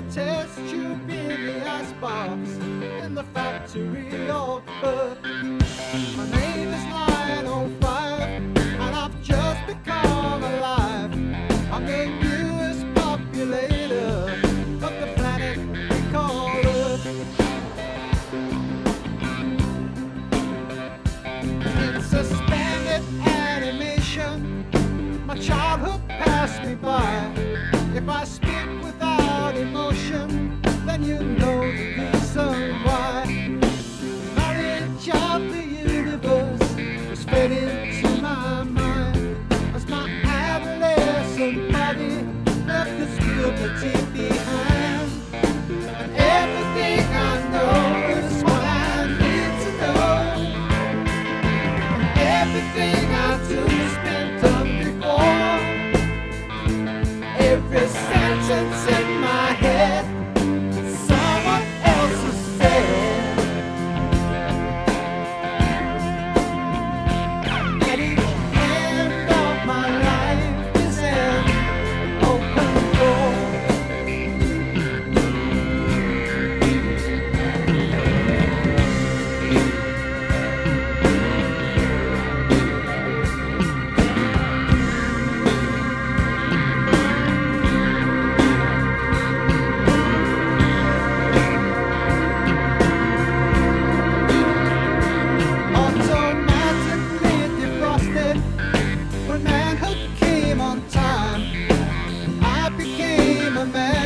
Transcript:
a test tube in the icebox in the factory of Earth. My name is 905, and I've just become alive. I'm the newest populator of the planet we call Earth. In suspended animation, my childhood passed me by. If I speak without emotion, then you know the reason why. Knowledge of the universe was fed into my mind as my adolescent body left its puberty behind. And everything I know is what I need to know. And everything I do has been done before. Every sentence in my head, someone else has said. At each end of my life is an open door. Automatically defrosted when manhood came on time. I became a man.